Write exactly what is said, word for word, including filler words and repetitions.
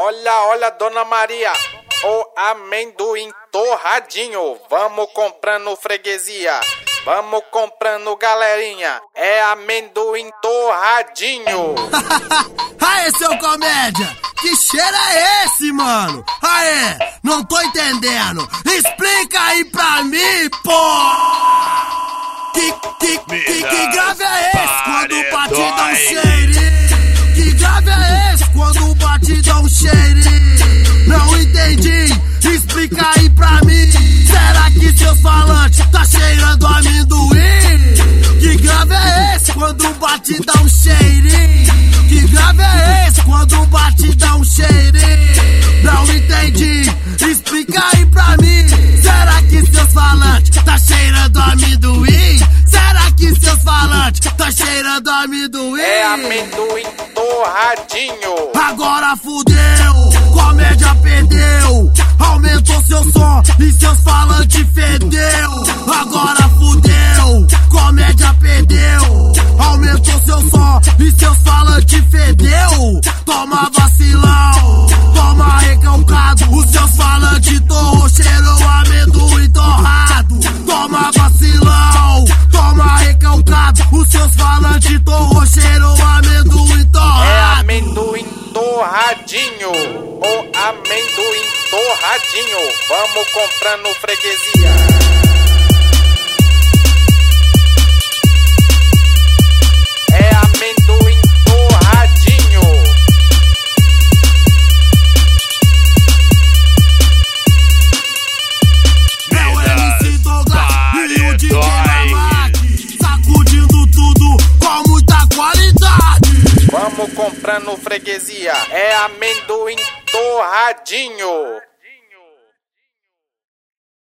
Olha, olha, Dona Maria, o amendoim torradinho. Vamos comprando, freguesia. Vamos comprando, galerinha. É amendoim torradinho. Aê, seu comédia! Que cheiro é esse, mano? Aê, não tô entendendo. Explica aí pra mim, pô! Que, que, que, que grave é esse quando o batidão um cheirinho? Que grave é esse quando o batidão um cheirinho? Não entendi, explica aí pra mim. Será que seus falantes tá cheirando amendoim? Que grave é esse quando o batidão um cheirinho? Que grave é esse quando o batidão um cheirinho? Não entendi, explica aí pra mim. Será que seus falantes tá cheirando amendoim? Será que seus falantes tá cheirando amendoim? É amendoim torradinho. Agora fudeu, comédia perdeu. Aumentou seu som e seus falantes fedeu. Agora fudeu, comédia perdeu. Aumentou seu som e seus falantes fedeu. Toma vacilão, toma recalcado. Os seus falantes torrou, cheirou amendoim torrado. Toma vacilão, toma recalcado. Os seus falantes torrou, cheirou amendoim torrado. É amendoim torradinho. O amendoim torradinho. Vamos comprando, freguesia. É amendoim torradinho. É o M C Douglas e o D J Mamate, sacudindo tudo com muita qualidade. Vamos comprando, freguesia. É amendoim torradinho.